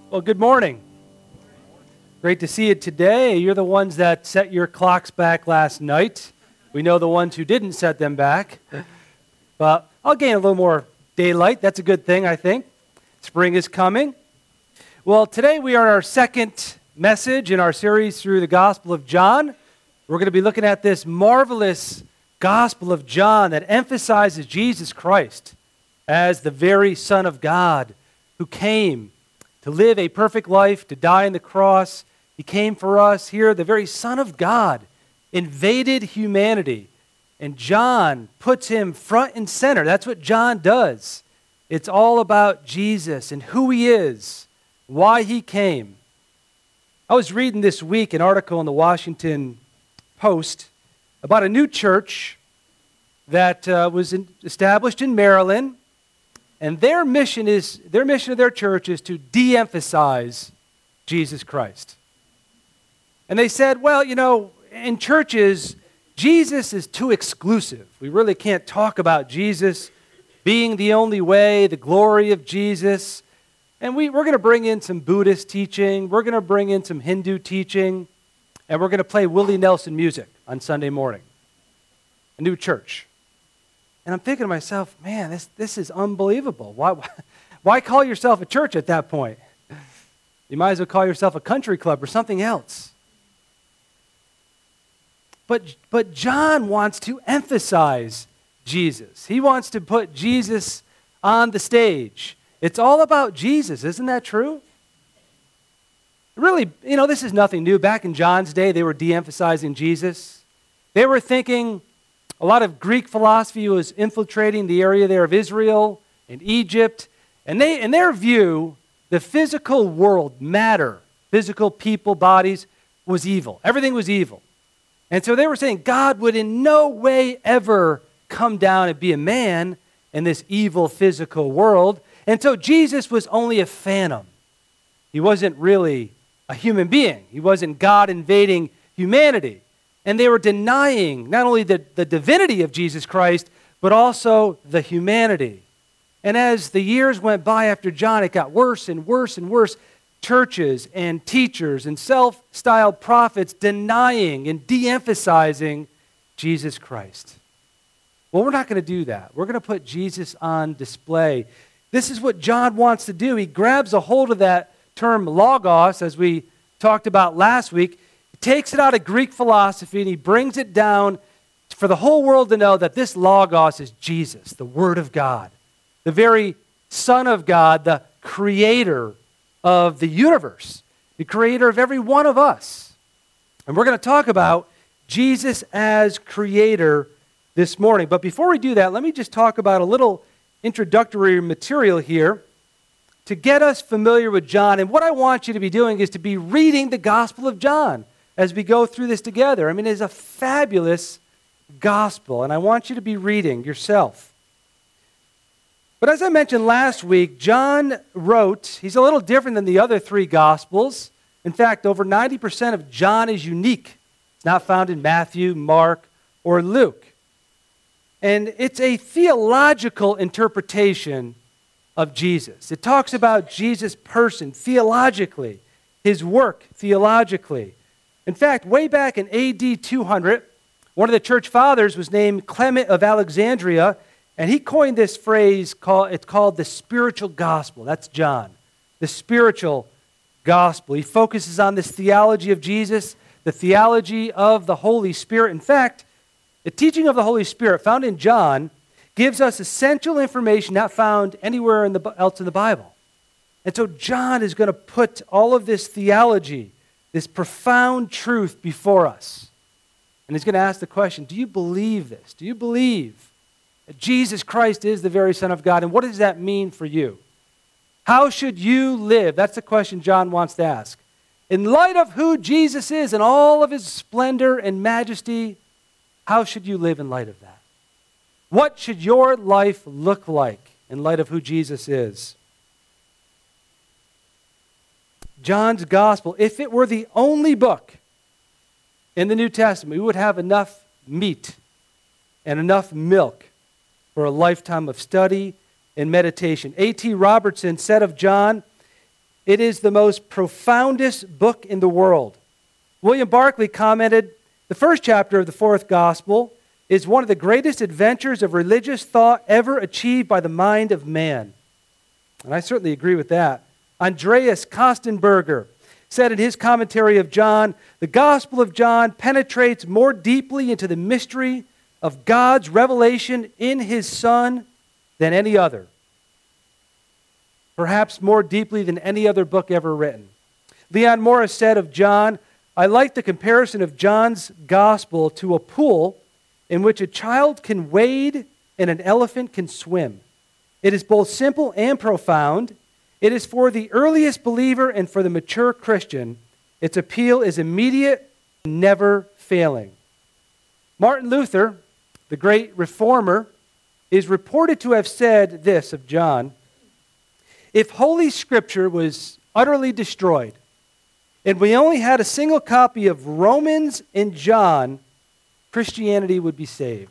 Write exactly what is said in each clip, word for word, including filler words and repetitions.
Well, good morning. Great to see you today. You're the ones that set your clocks back last night. We know the ones who didn't set them back. But I'll gain a little more daylight. That's a good thing, I think. Spring is coming. Well, today we are in our second message in our series through the Gospel of John. We're going to be looking at this marvelous Gospel of John that emphasizes Jesus Christ as the very Son of God who came to live a perfect life, to die on the cross. He came for us here. The very Son of God invaded humanity. And John puts him front and center. That's what John does. It's all about Jesus and who he is, why he came. I was reading this week an article in the Washington Post about a new church that uh, was in, established in Maryland. And their mission is their mission of their church is to de-emphasize Jesus Christ. And they said, well, you know, in churches, Jesus is too exclusive. We really can't talk about Jesus being the only way, the glory of Jesus. And we, we're going to bring in some Buddhist teaching. We're going to bring in some Hindu teaching. And we're going to play Willie Nelson music on Sunday morning. A new church. And I'm thinking to myself, man, this, this is unbelievable. Why, why, why call yourself a church at that point? You might as well call yourself a country club or something else. But, but John wants to emphasize Jesus. He wants to put Jesus on the stage. It's all about Jesus. Isn't that true? Really, you know, this is nothing new. Back in John's day, they were de-emphasizing Jesus. They were thinking a lot of Greek philosophy was infiltrating the area there of Israel and Egypt. And they, in their view, the physical world, matter, physical people, bodies, was evil. Everything was evil. And so they were saying God would in no way ever come down and be a man in this evil physical world. And so Jesus was only a phantom. He wasn't really a human being. He wasn't God invading humanity. And they were denying not only the, the divinity of Jesus Christ, but also the humanity. And as the years went by after John, it got worse and worse and worse. Churches and teachers and self-styled prophets denying and de-emphasizing Jesus Christ. Well, we're not going to do that. We're going to put Jesus on display. This is what John wants to do. He grabs a hold of that term logos, as we talked about last week, takes it out of Greek philosophy and he brings it down for the whole world to know that this logos is Jesus, the Word of God, the very Son of God, the creator of the universe, the creator of every one of us. And we're going to talk about Jesus as creator this morning. But before we do that, let me just talk about a little introductory material here to get us familiar with John. And what I want you to be doing is to be reading the Gospel of John as we go through this together. I mean, it's a fabulous gospel, and I want you to be reading yourself. But as I mentioned last week, John wrote, he's a little different than the other three gospels. In fact, over ninety percent of John is unique. It's not found in Matthew, Mark, or Luke. And it's a theological interpretation of Jesus. It talks about Jesus' person theologically, his work theologically. In fact, way back in A D two hundred, one of the church fathers was named Clement of Alexandria, and he coined this phrase, called, it's called the spiritual gospel. That's John, the spiritual gospel. He focuses on this theology of Jesus, the theology of the Holy Spirit. In fact, the teaching of the Holy Spirit found in John gives us essential information not found anywhere in the, else in the Bible. And so John is going to put all of this theology, this profound truth before us. And he's going to ask the question, do you believe this? Do you believe that Jesus Christ is the very Son of God? And what does that mean for you? How should you live? That's the question John wants to ask. In light of who Jesus is and all of his splendor and majesty, how should you live in light of that? What should your life look like in light of who Jesus is? John's gospel, if it were the only book in the New Testament, we would have enough meat and enough milk for a lifetime of study and meditation. A T Robertson said of John, It is the most profoundest book in the world. William Barclay commented, the first chapter of the fourth gospel is one of the greatest adventures of religious thought ever achieved by the mind of man. And I certainly agree with that. Andreas Kostenberger said in his commentary of John, the Gospel of John penetrates more deeply into the mystery of God's revelation in His Son than any other. Perhaps more deeply than any other book ever written. Leon Morris said of John, I like the comparison of John's Gospel to a pool in which a child can wade and an elephant can swim. It is both simple and profound. It is for the earliest believer and for the mature Christian. Its appeal is immediate and never failing. Martin Luther, the great reformer, is reported to have said this of John, if Holy Scripture was utterly destroyed and we only had a single copy of Romans and John, Christianity would be saved.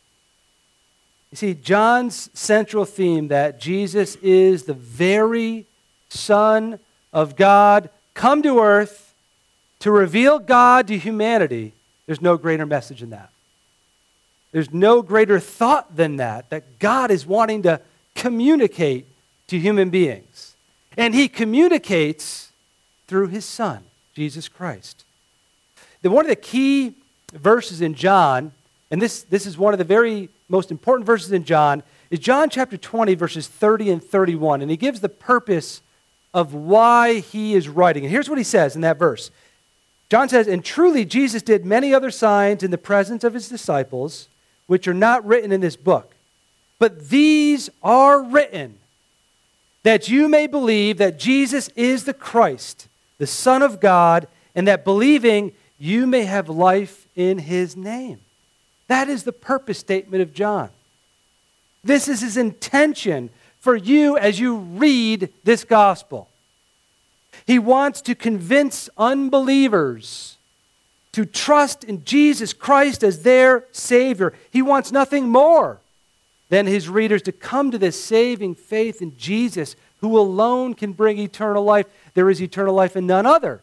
You see, John's central theme that Jesus is the very Son of God, come to earth to reveal God to humanity, there's no greater message than that. There's no greater thought than that, that God is wanting to communicate to human beings. And He communicates through His Son, Jesus Christ. The, one of the key verses in John, and this, this is one of the very most important verses in John, is John chapter twenty, verses thirty and thirty-one. And he gives the purpose of why he is writing. And here's what he says in that verse. John says, and truly Jesus did many other signs in the presence of His disciples, which are not written in this book. But these are written that you may believe that Jesus is the Christ, the Son of God, and that believing you may have life in His name. That is the purpose statement of John. This is his intention for you as you read this gospel. He wants to convince unbelievers to trust in Jesus Christ as their Savior. He wants nothing more than his readers to come to this saving faith in Jesus, who alone can bring eternal life. There is eternal life in none other.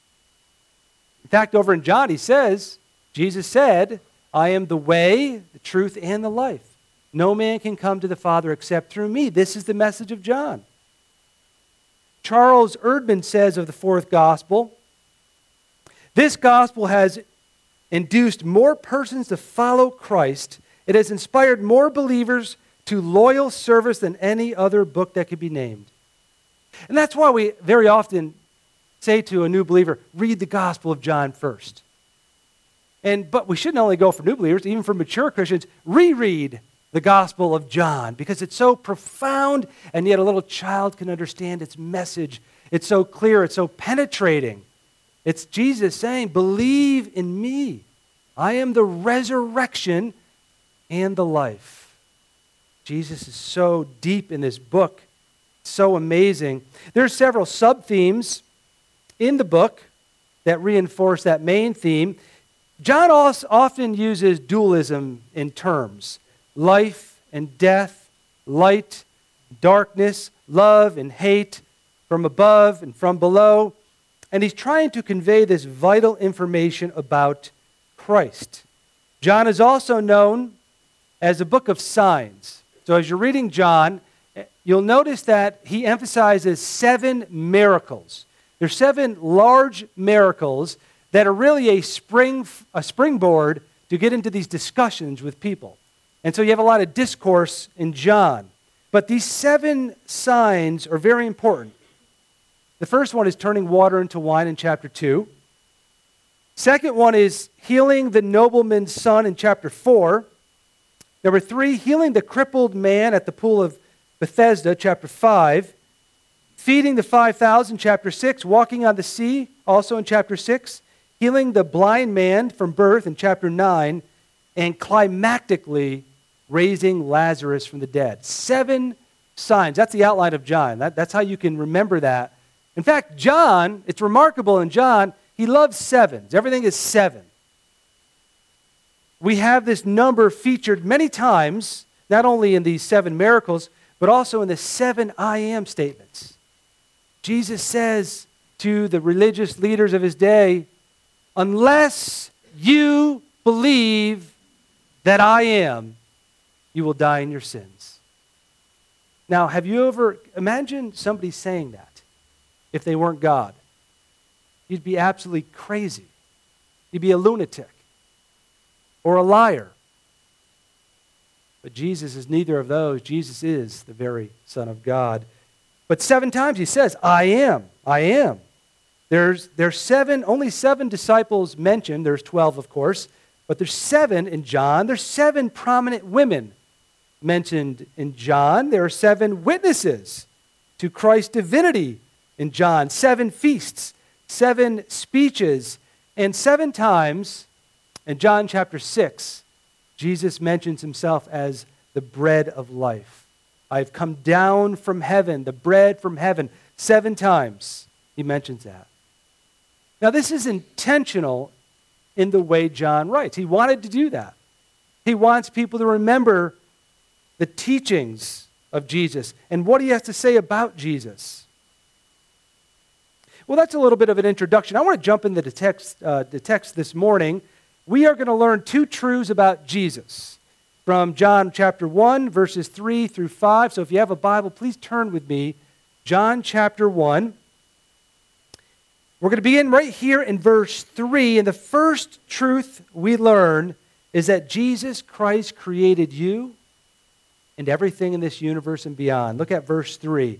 In fact, over in John, he says, Jesus said, I am the way, the truth, and the life. No man can come to the Father except through me. This is the message of John. Charles Erdman says of the fourth gospel, this gospel has induced more persons to follow Christ. It has inspired more believers to loyal service than any other book that could be named. And that's why we very often say to a new believer, read the Gospel of John first. And but we shouldn't only go for new believers, even for mature Christians, reread the Gospel of John, because it's so profound, and yet a little child can understand its message. It's so clear, it's so penetrating. It's Jesus saying, believe in me. I am the resurrection and the life. Jesus is so deep in this book, so amazing. There are several sub-themes in the book that reinforce that main theme. John also often uses dualism in terms. Life and death, light, darkness, love and hate, from above and from below. And he's trying to convey this vital information about Christ. John is also known as a book of signs. So as you're reading John, you'll notice that he emphasizes seven miracles. There's seven large miracles that are really a spring, a springboard to get into these discussions with people. And so you have a lot of discourse in John. But these seven signs are very important. The first one is turning water into wine in chapter two. Second one is healing the nobleman's son in chapter four. Number three, healing the crippled man at the pool of Bethesda, chapter five. Feeding the five thousand, chapter six. Walking on the sea, also in chapter six. Healing the blind man from birth in chapter nine. And climactically, raising Lazarus from the dead. Seven signs. That's the outline of John. That, that's how you can remember that. In fact, John, it's remarkable in John, he loves sevens. Everything is seven. We have this number featured many times, not only in these seven miracles, but also in the seven I am statements. Jesus says to the religious leaders of his day, unless you believe that I am, you will die in your sins. Now, have you ever, imagine somebody saying that if they weren't God. You'd be absolutely crazy. You'd be a lunatic or a liar. But Jesus is neither of those. Jesus is the very Son of God. But seven times he says, I am, I am. There's, there's seven, only seven disciples mentioned. There's twelve, of course. But there's seven in John. There's seven prominent women mentioned in John. There are seven witnesses to Christ's divinity in John. Seven feasts, seven speeches, and seven times in John chapter six, Jesus mentions himself as the bread of life. I've come down from heaven, the bread from heaven. Seven times he mentions that. Now this is intentional in the way John writes. He wanted to do that. He wants people to remember the teachings of Jesus and what he has to say about Jesus. Well, that's a little bit of an introduction. I want to jump into the text, uh, the text this morning. We are going to learn two truths about Jesus from John chapter one, verses three through five. So if you have a Bible, please turn with me. John chapter one. We're going to begin right here in verse three. And the first truth we learn is that Jesus Christ created you and everything in this universe and beyond. Look at verse three.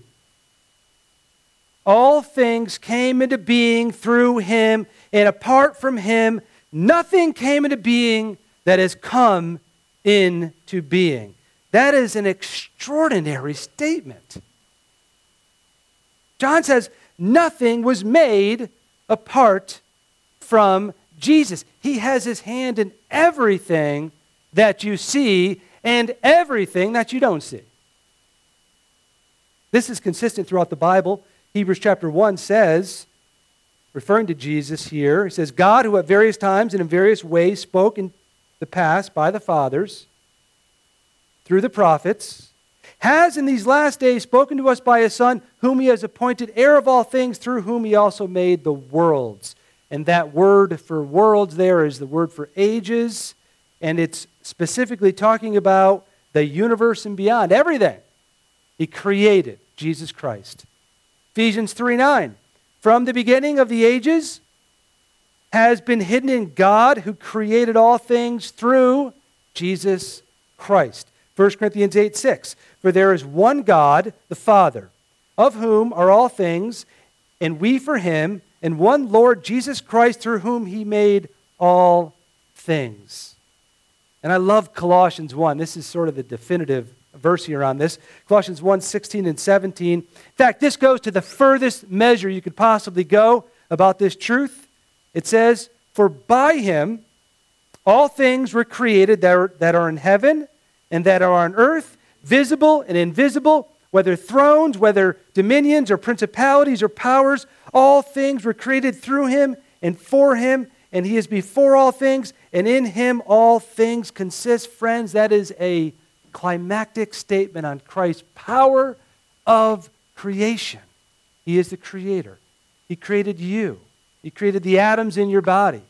All things came into being through him, and apart from him, nothing came into being that has come into being. That is an extraordinary statement. John says nothing was made apart from Jesus. He has his hand in everything that you see and everything that you don't see. This is consistent throughout the Bible. Hebrews chapter one says, referring to Jesus here, he says, God, who at various times and in various ways spoke in the past by the fathers, through the prophets, has in these last days spoken to us by his Son, whom he has appointed heir of all things, through whom he also made the worlds. And that word for worlds there is the word for ages, and it's specifically talking about the universe and beyond, everything. He created Jesus Christ. Ephesians three nine, from the beginning of the ages has been hidden in God who created all things through Jesus Christ. First Corinthians eight six, for there is one God, the Father, of whom are all things, and we for him, and one Lord Jesus Christ, through whom he made all things. And I love Colossians one. This is sort of the definitive verse here on this. Colossians one sixteen and seventeen. In fact, this goes to the furthest measure you could possibly go about this truth. It says, for by him all things were created that are, that are in heaven and that are on earth, visible and invisible, whether thrones, whether dominions or principalities or powers, all things were created through him and for him, and he is before all things, and in him all things consist. Friends, that is a climactic statement on Christ's power of creation. He is the creator. He created you. He created the atoms in your body.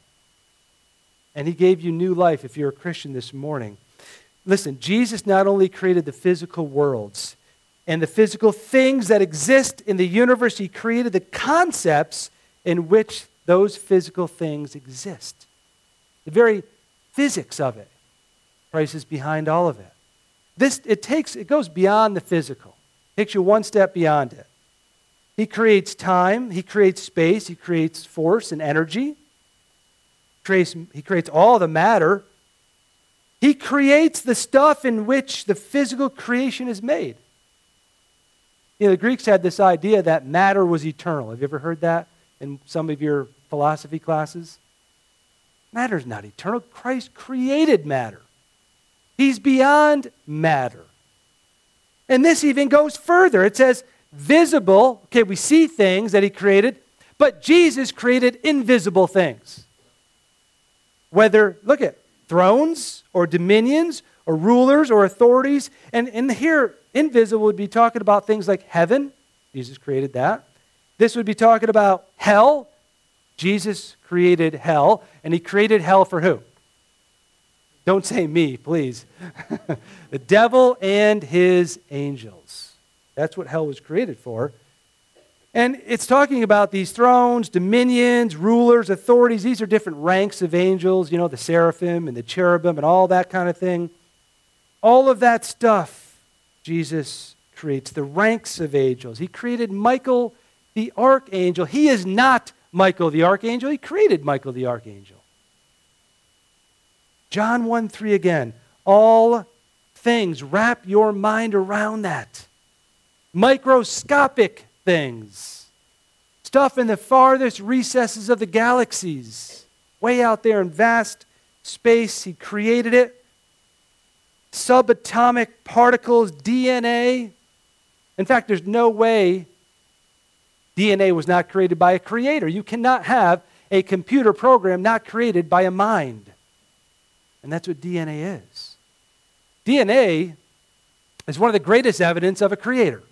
And he gave you new life if you're a Christian this morning. Listen, Jesus not only created the physical worlds and the physical things that exist in the universe, he created the concepts in which those physical things exist. The very physics of it. Christ is behind all of it. This, it takes, it goes beyond the physical. It takes you one step beyond it. He creates time, he creates space, he creates force and energy. Creates, he creates all the matter. He creates the stuff in which the physical creation is made. You know, the Greeks had this idea that matter was eternal. Have you ever heard that in some of your philosophy classes? Matter is not eternal. Christ created matter. He's beyond matter. And this even goes further. It says visible. Okay, we see things that he created, but Jesus created invisible things. Whether, look at thrones or dominions or rulers or authorities. And, and here, invisible would be talking about things like heaven. Jesus created that. This would be talking about hell. Jesus created hell, and he created hell for who? Don't say me, please. The devil and his angels. That's what hell was created for. And it's talking about these thrones, dominions, rulers, authorities. These are different ranks of angels, you know, the seraphim and the cherubim and all that kind of thing. All of that stuff, Jesus creates, the ranks of angels. He created Michael the archangel. He is not Michael the archangel. He created Michael the archangel. John one three again. All things, wrap your mind around that. Microscopic things. Stuff in the farthest recesses of the galaxies. Way out there in vast space, he created it. Subatomic particles, D N A. In fact, there's no way D N A was not created by a creator. You cannot have a computer program not created by a mind. And that's what D N A is. D N A is one of the greatest evidence of a creator.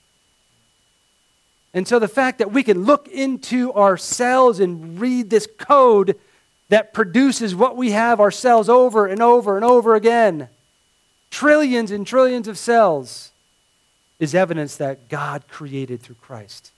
And so the fact that we can look into our cells and read this code that produces what we have ourselves over and over and over again, trillions and trillions of cells, is evidence that God created through Christ.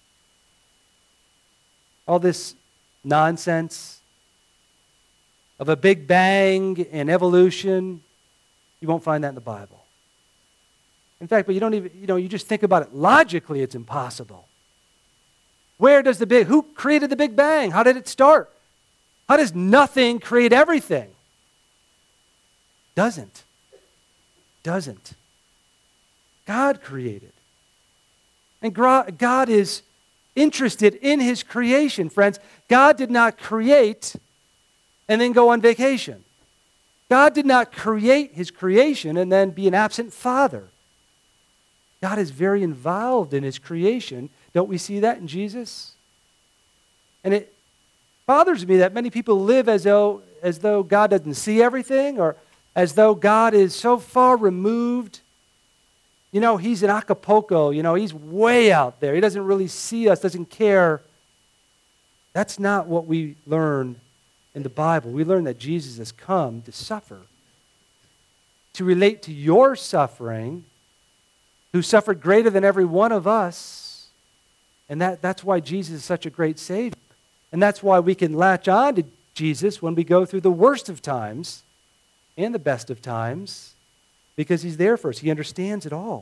All this nonsense of a big bang and evolution, you won't find that in the Bible. In fact, but you don't even, you know, you just think about it logically, it's impossible. Where does the big, who created the Big Bang? How did it start? How does nothing create everything? Doesn't. Doesn't. God created. And God is interested in his creation, friends. God did not create and then go on vacation. God did not create his creation and then be an absent father. God is very involved in his creation. Don't we see that in Jesus? And it bothers me that many people live as though, as though God doesn't see everything, or as though God is so far removed. You know, he's in Acapulco. You know, he's way out there. He doesn't really see us, doesn't care. That's not what we learn in the Bible. We learn that Jesus has come to suffer, to relate to your suffering, who suffered greater than every one of us. And that, that's why Jesus is such a great Savior. And that's why we can latch on to Jesus when we go through the worst of times and the best of times, because he's there for us. He understands it all.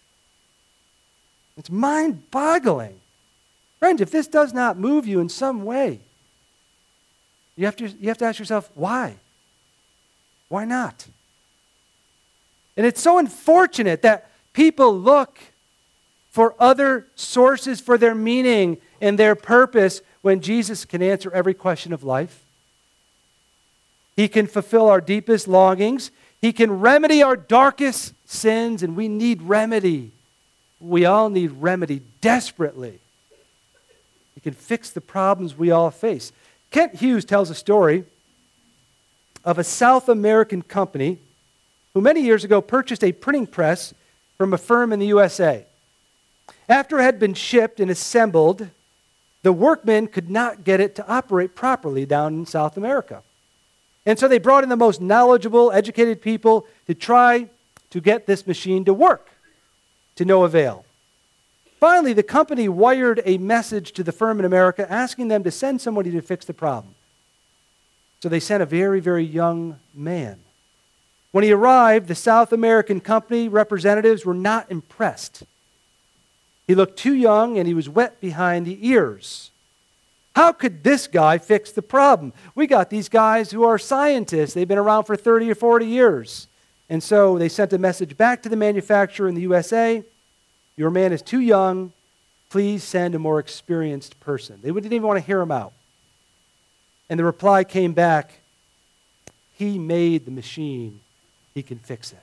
It's mind-boggling. Friends, if this does not move you in some way, you have to, you have to ask yourself, why? Why not? And it's so unfortunate that people look for other sources for their meaning and their purpose when Jesus can answer every question of life. He can fulfill our deepest longings. He can remedy our darkest sins, and we need remedy. We all need remedy desperately. He can fix the problems we all face. Kent Hughes tells a story of a South American company who many years ago purchased a printing press from a firm in the U S A. After it had been shipped and assembled, the workmen could not get it to operate properly down in South America. And so they brought in the most knowledgeable, educated people to try to get this machine to work, to no avail. Finally, the company wired a message to the firm in America asking them to send somebody to fix the problem. So they sent a very, very young man. When he arrived, the South American company representatives were not impressed. He looked too young and he was wet behind the ears. How could this guy fix the problem? We got these guys who are scientists. They've been around for thirty or forty years. And so they sent a message back to the manufacturer in the U S A. Your man is too young. Please send a more experienced person. They didn't even want to hear him out. And the reply came back, he made the machine. He can fix it.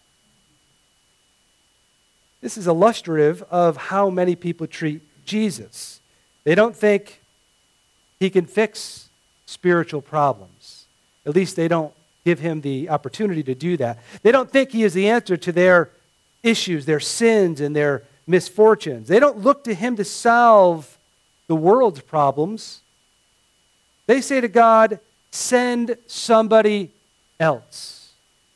This is illustrative of how many people treat Jesus. They don't think he can fix spiritual problems. At least they don't give him the opportunity to do that. They don't think he is the answer to their issues, their sins, and their misfortunes. They don't look to him to solve the world's problems. They say to God, send somebody else.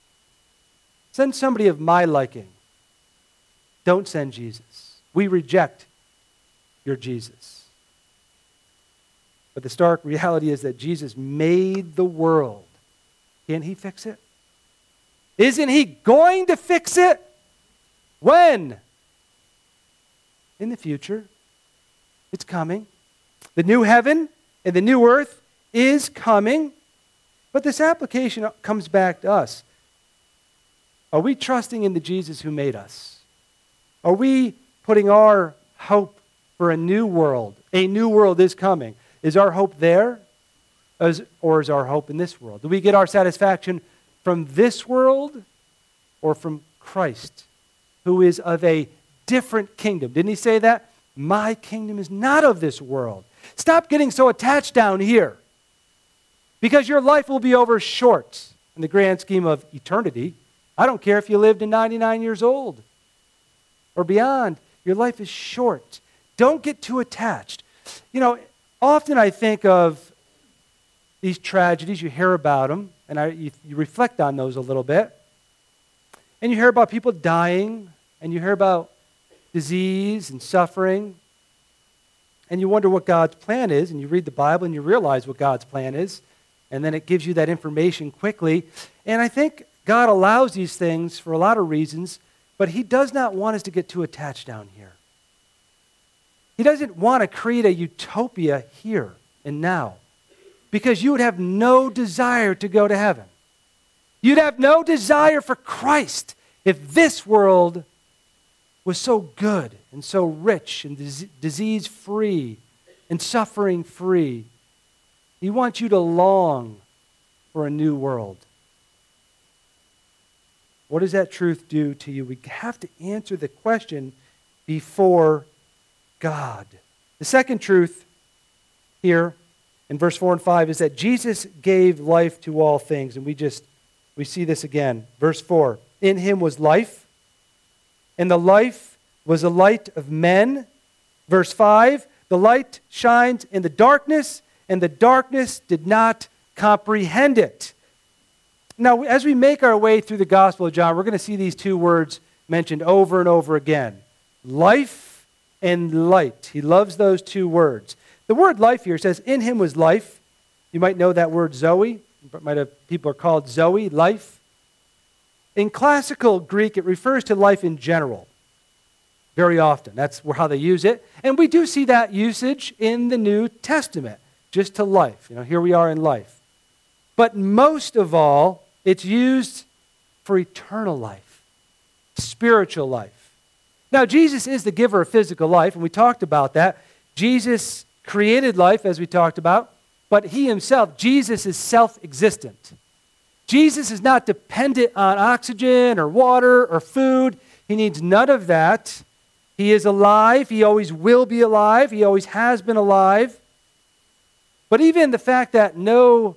Send somebody of my liking. Don't send Jesus. We reject your Jesus. But the stark reality is that Jesus made the world. Can't he fix it? Isn't he going to fix it? When? In the future. It's coming. The new heaven and the new earth is coming. But this application comes back to us. Are we trusting in the Jesus who made us? Are we putting our hope for a new world? A new world is coming. Is our hope there? Or is our hope in this world? Do we get our satisfaction from this world or from Christ, who is of a different kingdom? Didn't he say that? My kingdom is not of this world. Stop getting so attached down here, because your life will be over short in the grand scheme of eternity. I don't care if you lived to ninety-nine years old or beyond. Your life is short. Don't get too attached. You know, often I think of these tragedies, you hear about them, and I, you, you reflect on those a little bit. And you hear about people dying, and you hear about disease and suffering, and you wonder what God's plan is, and you read the Bible and you realize what God's plan is, and then it gives you that information quickly. And I think God allows these things for a lot of reasons, but he does not want us to get too attached down here. He doesn't want to create a utopia here and now, because you would have no desire to go to heaven. You'd have no desire for Christ if this world was so good and so rich and dis- disease-free and suffering-free. He wants you to long for a new world. What does that truth do to you? We have to answer the question before God. The second truth here in verse four and five is that Jesus gave life to all things. And we just, we see this again. Verse four, in him was life, and the life was the light of men. Verse five, the light shines in the darkness, and the darkness did not comprehend it. Now, as we make our way through the Gospel of John, we're going to see these two words mentioned over and over again. Life and light. He loves those two words. The word life here says, in him was life. You might know that word Zoe. Might have, people are called Zoe, life. In classical Greek, it refers to life in general. Very often. That's how they use it. And we do see that usage in the New Testament, just to life. You know, here we are in life. But most of all, it's used for eternal life, spiritual life. Now, Jesus is the giver of physical life, and we talked about that. Jesus created life, as we talked about, but he himself, Jesus, is self-existent. Jesus is not dependent on oxygen or water or food. He needs none of that. He is alive. He always will be alive. He always has been alive. But even the fact that no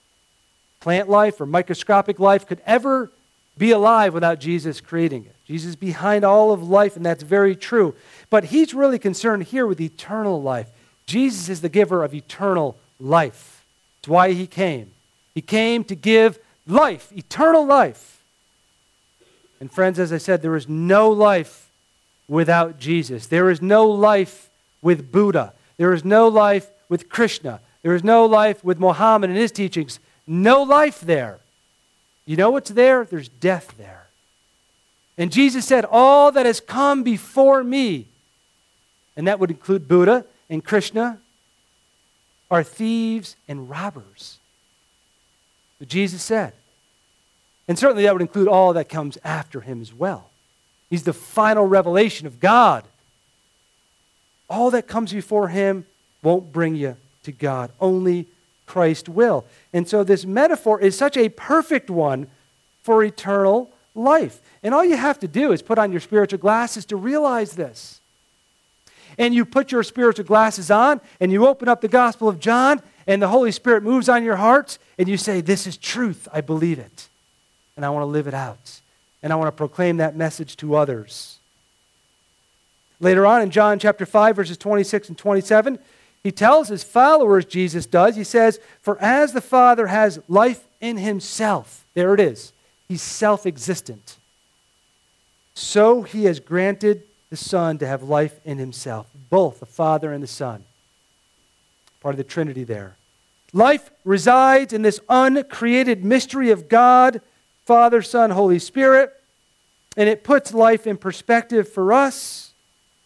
plant life or microscopic life could ever be alive without Jesus creating it. Jesus is behind all of life, and that's very true. But he's really concerned here with eternal life. Jesus is the giver of eternal life. That's why he came. He came to give life, eternal life. And friends, as I said, there is no life without Jesus. There is no life with Buddha. There is no life with Krishna. There is no life with Muhammad and his teachings. No life there. You know what's there? There's death there. And Jesus said, all that has come before me, and that would include Buddha and Krishna, are thieves and robbers. But Jesus said. And certainly that would include all that comes after him as well. He's the final revelation of God. All that comes before him won't bring you to God. Only Christ will. And so this metaphor is such a perfect one for eternal life. And all you have to do is put on your spiritual glasses to realize this. And you put your spiritual glasses on, and you open up the Gospel of John, and the Holy Spirit moves on your hearts, and you say, this is truth. I believe it. And I want to live it out. And I want to proclaim that message to others. Later on in John chapter five, verses twenty-six and twenty-seven, He tells his followers, Jesus does, he says, for as the Father has life in himself, there it is, he's self-existent, so he has granted the Son to have life in himself, both the Father and the Son. Part of the Trinity there. Life resides in this uncreated mystery of God, Father, Son, Holy Spirit, and it puts life in perspective for us.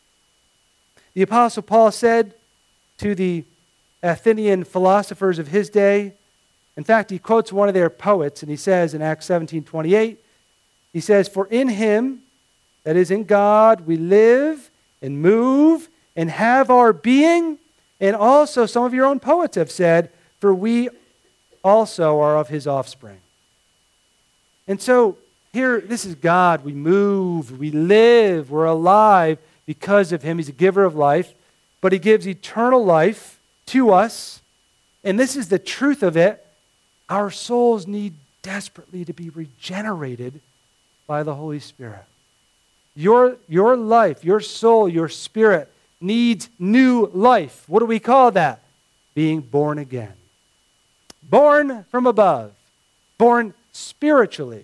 The Apostle Paul said to the Athenian philosophers of his day, in fact, he quotes one of their poets, and he says in Acts seventeen twenty-eight, he says, for in him, that is in God, we live and move and have our being. And also, some of your own poets have said, for we also are of his offspring. And so, here, this is God. We move, we live, we're alive because of him. He's a giver of life, but he gives eternal life to us. And this is the truth of it. Our souls need desperately to be regenerated by the Holy Spirit. Your, your life, your soul, your spirit needs new life. What do we call that? Being born again. Born from above. Born spiritually.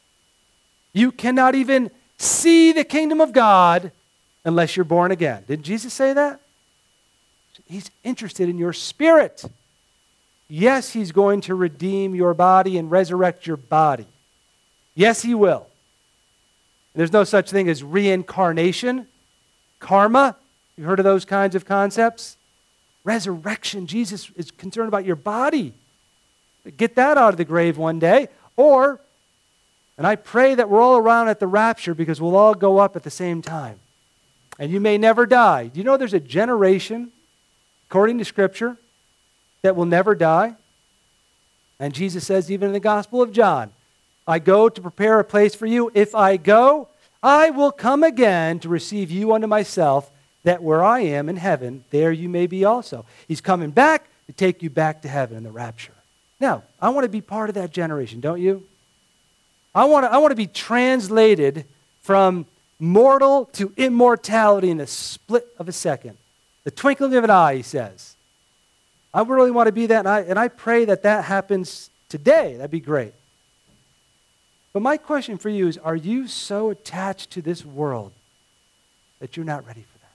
You cannot even see the kingdom of God unless you're born again. Didn't Jesus say that? He's interested in your spirit. Yes, he's going to redeem your body and resurrect your body. Yes, he will. There's no such thing as reincarnation, karma. You've heard of those kinds of concepts? Resurrection. Jesus is concerned about your body. Get that out of the grave one day. Or, and I pray that we're all around at the rapture because we'll all go up at the same time. And you may never die. Do you know there's a generation, according to Scripture, that will never die? And Jesus says, even in the Gospel of John, I go to prepare a place for you. If I go, I will come again to receive you unto myself, that where I am in heaven, there you may be also. He's coming back to take you back to heaven in the rapture. Now, I want to be part of that generation, don't you? I want to, I want to be translated from mortal to immortality in the split of a second. The twinkling of an eye, he says. I really want to be that, and I, and I pray that that happens today. That'd be great. But my question for you is, are you so attached to this world that you're not ready for that?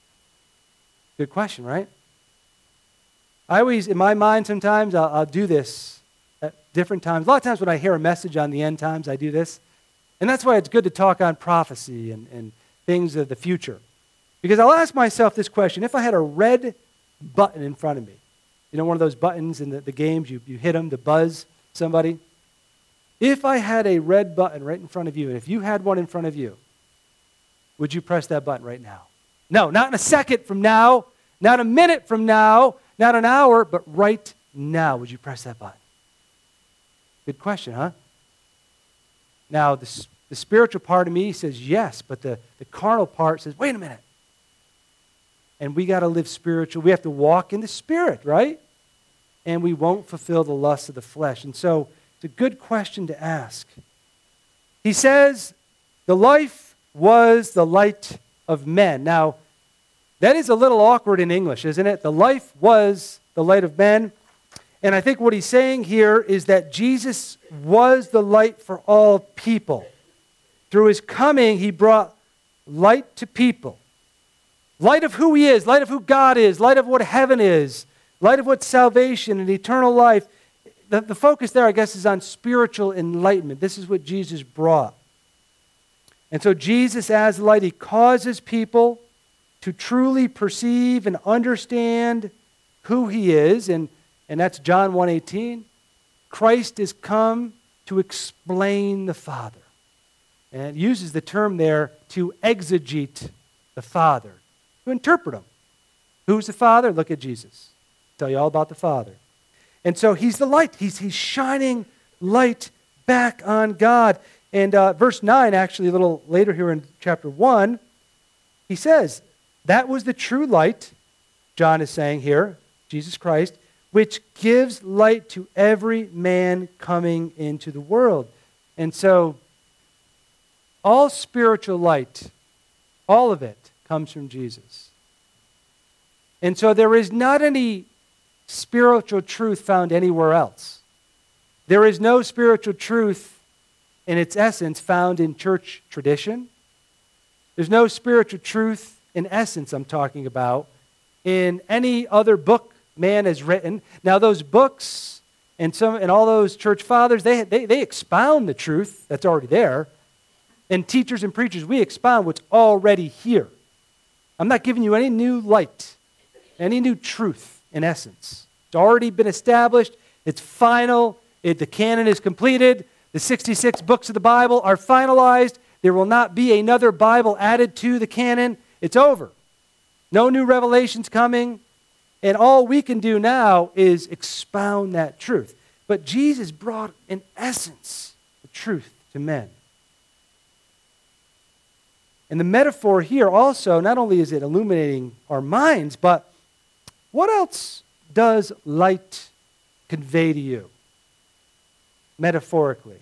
Good question, right? I always, in my mind sometimes, I'll, I'll do this at different times. A lot of times when I hear a message on the end times, I do this. And that's why it's good to talk on prophecy and, and things of the future. Because I'll ask myself this question. If I had a red button in front of me, you know, one of those buttons in the, the games, you, you hit them to buzz somebody. If I had a red button right in front of you, and if you had one in front of you, would you press that button right now? No, not in a second from now, not a minute from now, not an hour, but right now, would you press that button? Good question, huh? Now, the, the spiritual part of me says yes, but the, the carnal part says, wait a minute. And we got to live spiritual. We have to walk in the Spirit, right? And we won't fulfill the lust of the flesh. And so, it's a good question to ask. He says, the life was the light of men. Now, that is a little awkward in English, isn't it? The life was the light of men. And I think what he's saying here is that Jesus was the light for all people. Through his coming, he brought light to people. Light of who he is, light of who God is, light of what heaven is, light of what salvation and eternal life. The, the focus there, I guess, is on spiritual enlightenment. This is what Jesus brought. And so Jesus, as light, he causes people to truly perceive and understand who he is. And, and that's John one eighteen. Christ is come to explain the Father. And it uses the term there to exegete the Father, to interpret him. Who's the Father? Look at Jesus. I'll tell you all about the Father. And so he's the light. He's, he's shining light back on God. And uh, verse nine, actually a little later here in chapter one, he says, that was the true light, John is saying here, Jesus Christ, which gives light to every man coming into the world. And so all spiritual light, all of it, comes from Jesus. And so there is not any spiritual truth found anywhere else. There is no spiritual truth in its essence found in church tradition. There's no spiritual truth in essence, I'm talking about, in any other book man has written. Now those books and some and all those church fathers, they, they, they expound the truth that's already there. And teachers and preachers, we expound what's already here. I'm not giving you any new light, any new truth in essence. It's already been established. It's final. It, the canon is completed. The sixty-six books of the Bible are finalized. There will not be another Bible added to the canon. It's over. No new revelations coming. And all we can do now is expound that truth. But Jesus brought, in essence, the truth to men. And the metaphor here also, not only is it illuminating our minds, but what else does light convey to you, metaphorically?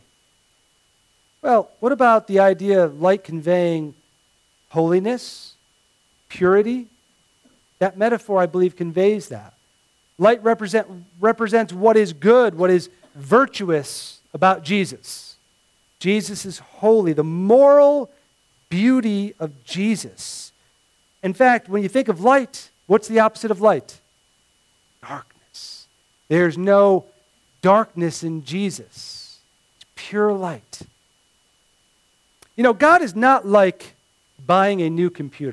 Well, what about the idea of light conveying holiness, purity? That metaphor, I believe, conveys that. Light represent, represents what is good, what is virtuous about Jesus. Jesus is holy, the moral beauty of Jesus. In fact, when you think of light, what's the opposite of light? Darkness. There's no darkness in Jesus. It's pure light. You know, God is not like buying a new computer.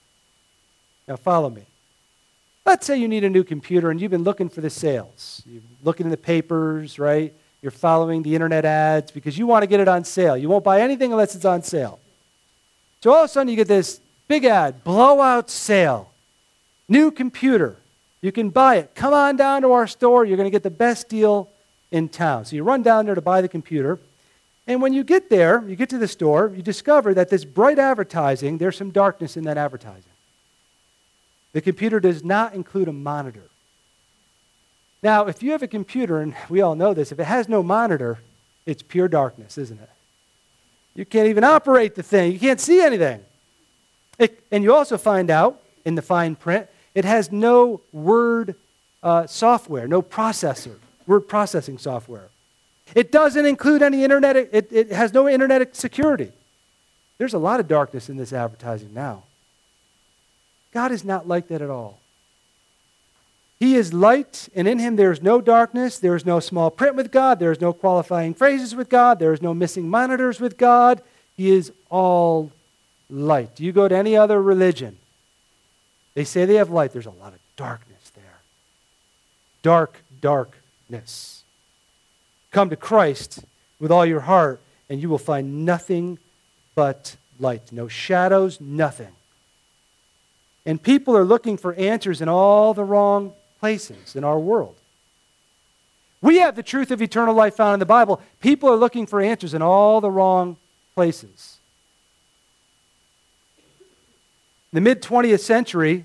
Now follow me. Let's say you need a new computer and you've been looking for the sales. You're looking in the papers, right? You're following the internet ads because you want to get it on sale. You won't buy anything unless it's on sale. So all of a sudden you get this big ad, blowout sale, new computer. You can buy it. Come on down to our store. You're going to get the best deal in town. So you run down there to buy the computer. And when you get there, you get to the store, you discover that this bright advertising, there's some darkness in that advertising. The computer does not include a monitor. Now, if you have a computer, and we all know this, if it has no monitor, it's pure darkness, isn't it? You can't even operate the thing. You can't see anything. It, and you also find out in the fine print, it has no word uh, software, no processor, word processing software. It doesn't include any internet. It, it has no internet security. There's a lot of darkness in this advertising now. God is not like that at all. He is light, and in him there is no darkness. There is no small print with God. There is no qualifying phrases with God. There is no missing monitors with God. He is all light. Do you go to any other religion? They say they have light. There's a lot of darkness there. Dark, darkness. Come to Christ with all your heart, and you will find nothing but light. No shadows, nothing. And people are looking for answers in all the wrong places in our world. We have the truth of eternal life found in the Bible. People are looking for answers in all the wrong places. In the mid-twentieth century,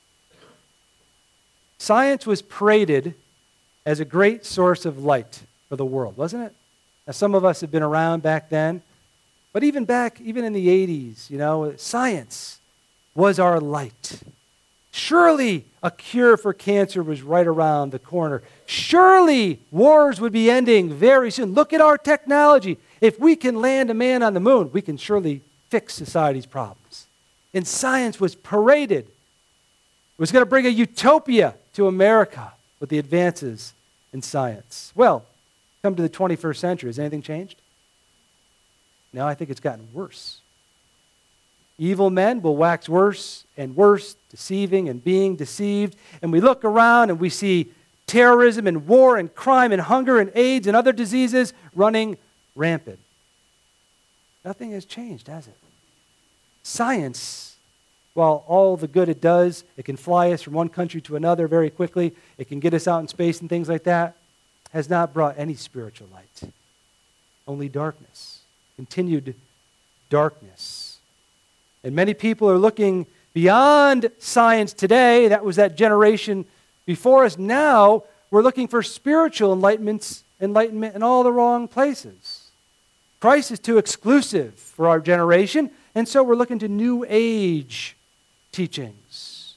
science was paraded as a great source of light for the world, wasn't it? Now, some of us have been around back then, but even back, even in the eighties, you know, science was our light. Surely a cure for cancer was right around the corner. Surely wars would be ending very soon. Look at our technology. If we can land a man on the moon, we can surely fix society's problems. And science was paraded. It was going to bring a utopia to America with the advances in science. Well, come to the twenty-first century. Has anything changed? No, I think it's gotten worse. Evil men will wax worse and worse, deceiving and being deceived. And we look around and we see terrorism and war and crime and hunger and AIDS and other diseases running rampant. Nothing has changed, has it? Science, while all the good it does, it can fly us from one country to another very quickly, it can get us out in space and things like that, has not brought any spiritual light. Only darkness. Continued darkness. And many people are looking beyond science today. That was that generation before us. Now we're looking for spiritual enlightenments, enlightenment in all the wrong places. Christ is too exclusive for our generation, and so we're looking to New Age teachings.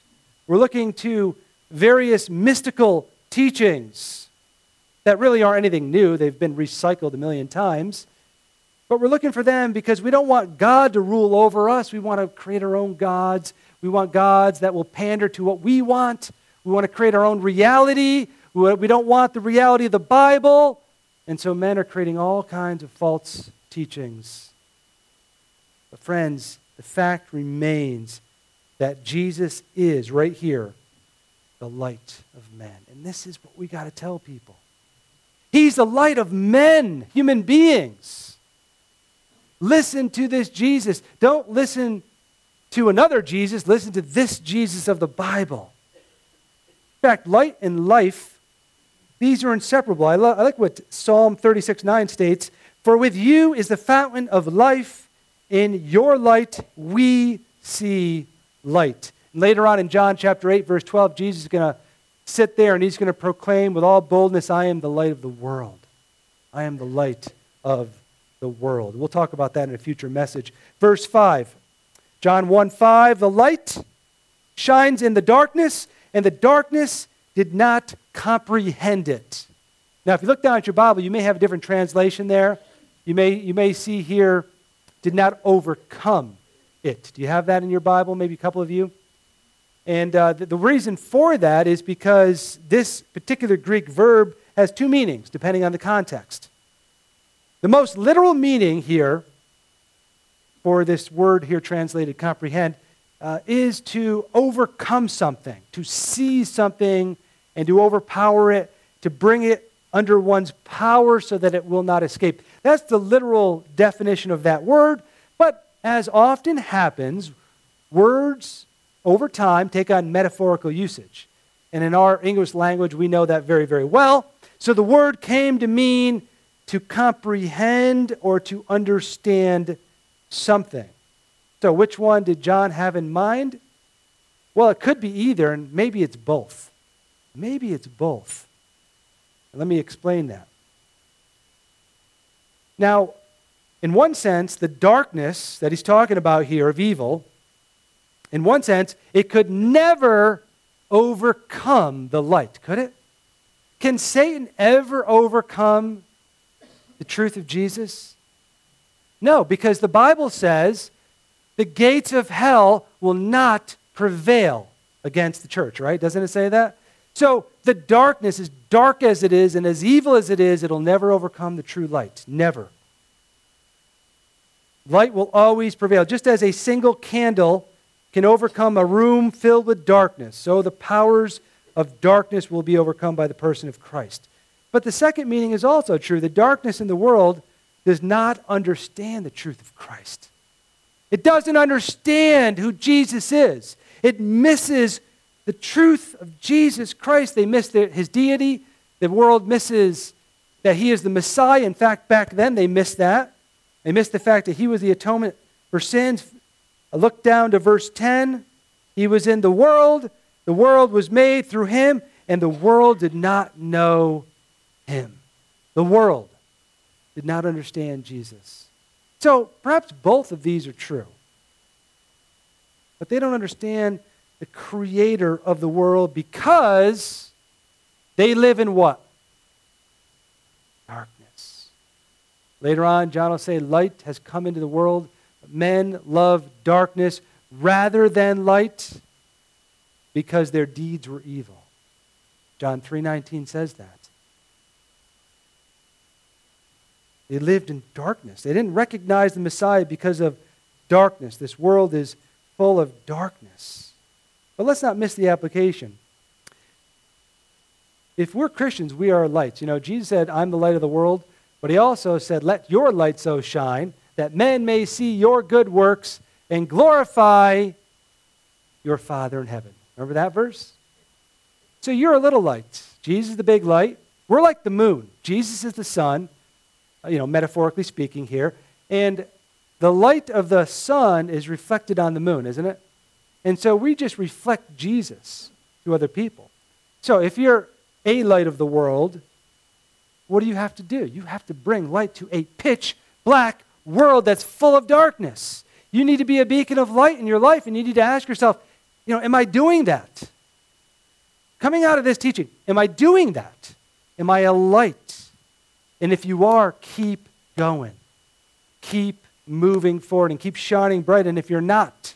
We're looking to various mystical teachings that really aren't anything new. They've been recycled a million times. But we're looking for them because we don't want God to rule over us. We want to create our own gods. We want gods that will pander to what we want. We want to create our own reality. We don't want the reality of the Bible. And so men are creating all kinds of false teachings. But friends, the fact remains that Jesus is, right here, the light of men. And this is what we got to tell people. He's the light of men, human beings. Listen to this Jesus. Don't listen to another Jesus. Listen to this Jesus of the Bible. In fact, light and life, these are inseparable. I, lo- I like what Psalm thirty-six nine states. For with you is the fountain of life. In your light we see light. And later on in John chapter eight, verse twelve, Jesus is going to sit there and he's going to proclaim with all boldness, I am the light of the world. I am the light of the world. We'll talk about that in a future message. Verse five, John one five, the light shines in the darkness, and the darkness did not comprehend it. Now, if you look down at your Bible, you may have a different translation there. You may, you may see here, did not overcome it. Do you have that in your Bible? Maybe a couple of you. And uh, the, the reason for that is because this particular Greek verb has two meanings, depending on the context. The most literal meaning here for this word here translated comprehend uh, is to overcome something, to seize something and to overpower it, to bring it under one's power so that it will not escape. That's the literal definition of that word. But as often happens, words over time take on metaphorical usage. And in our English language, we know that very, very well. So the word came to mean to comprehend or to understand something. So which one did John have in mind? Well, it could be either, and maybe it's both. Maybe it's both. Let me explain that. Now, in one sense, the darkness that he's talking about here of evil, in one sense, it could never overcome the light, could it? Can Satan ever overcome the truth of Jesus? No, because the Bible says the gates of hell will not prevail against the church, right? Doesn't it say that? So the darkness, as dark as it is and as evil as it is, it'll never overcome the true light. Never. Light will always prevail. Just as a single candle can overcome a room filled with darkness, so the powers of darkness will be overcome by the person of Christ. But the second meaning is also true. The darkness in the world does not understand the truth of Christ. It doesn't understand who Jesus is. It misses the truth of Jesus Christ. They miss the, his deity. The world misses that he is the Messiah. In fact, back then they missed that. They missed the fact that he was the atonement for sins. I look down to verse ten. He was in the world. The world was made through him, and the world did not know him. The world did not understand Jesus. So perhaps both of these are true. But they don't understand the creator of the world because they live in what? Darkness. Later on, John will say, light has come into the world. But men love darkness rather than light because their deeds were evil. John three nineteen says that. They lived in darkness. They didn't recognize the Messiah because of darkness. This world is full of darkness. But let's not miss the application. If we're Christians, we are lights. You know, Jesus said, I'm the light of the world. But he also said, let your light so shine that men may see your good works and glorify your Father in heaven. Remember that verse? So you're a little light. Jesus is the big light. We're like the moon. Jesus is the sun, you know, metaphorically speaking here. And the light of the sun is reflected on the moon, isn't it? And so we just reflect Jesus to other people. So if you're a light of the world, what do you have to do? You have to bring light to a pitch black world that's full of darkness. You need to be a beacon of light in your life, and you need to ask yourself, you know, am I doing that? coming out of this teaching, am I doing that? Am I a light? And if you are, keep going. Keep moving forward and keep shining bright. And if you're not,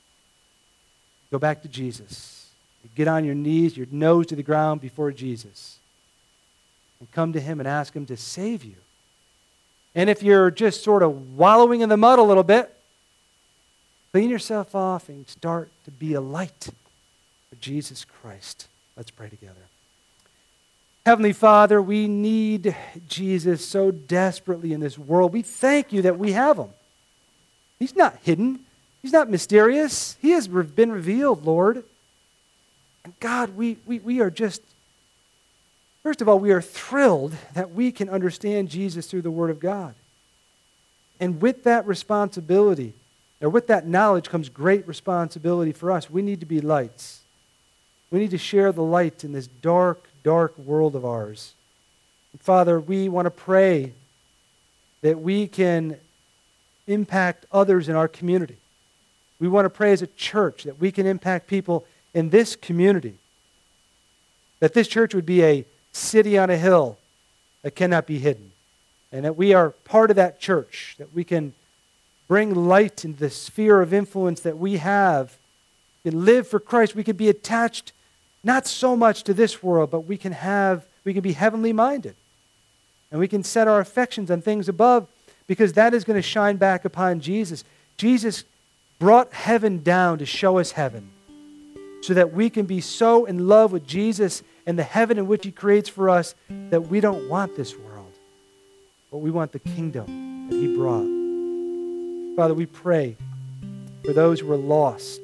go back to Jesus. Get on your knees, your nose to the ground before Jesus. And come to him and ask him to save you. And if you're just sort of wallowing in the mud a little bit, clean yourself off and start to be a light for Jesus Christ. Let's pray together. Heavenly Father, we need Jesus so desperately in this world. We thank you that we have him. He's not hidden. He's not mysterious. He has been revealed, Lord. And God, we, we, we are just, first of all, we are thrilled that we can understand Jesus through the Word of God. And with that responsibility, or with that knowledge comes great responsibility for us. We need to be lights. We need to share the light in this dark, dark world of ours. And Father, we want to pray that we can impact others in our community. We want to pray as a church that we can impact people in this community. That this church would be a city on a hill that cannot be hidden. And that we are part of that church, that we can bring light into the sphere of influence that we have. We can live for Christ. We can be attached not so much to this world, but we can have, we can be heavenly minded. And we can set our affections on things above, because that is going to shine back upon Jesus. Jesus brought heaven down to show us heaven, so that we can be so in love with Jesus and the heaven in which he creates for us that we don't want this world, but we want the kingdom that he brought. Father, we pray for those who are lost.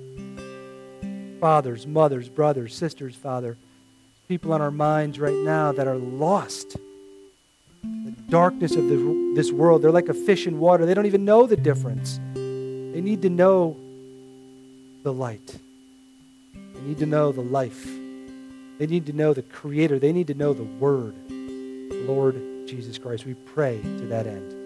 Fathers, mothers, brothers, sisters, Father. People on our minds right now that are lost. The darkness of the, this world. They're like a fish in water. They don't even know the difference. They need to know the light. They need to know the life. They need to know the Creator. They need to know the Word. Lord Jesus Christ, we pray to that end.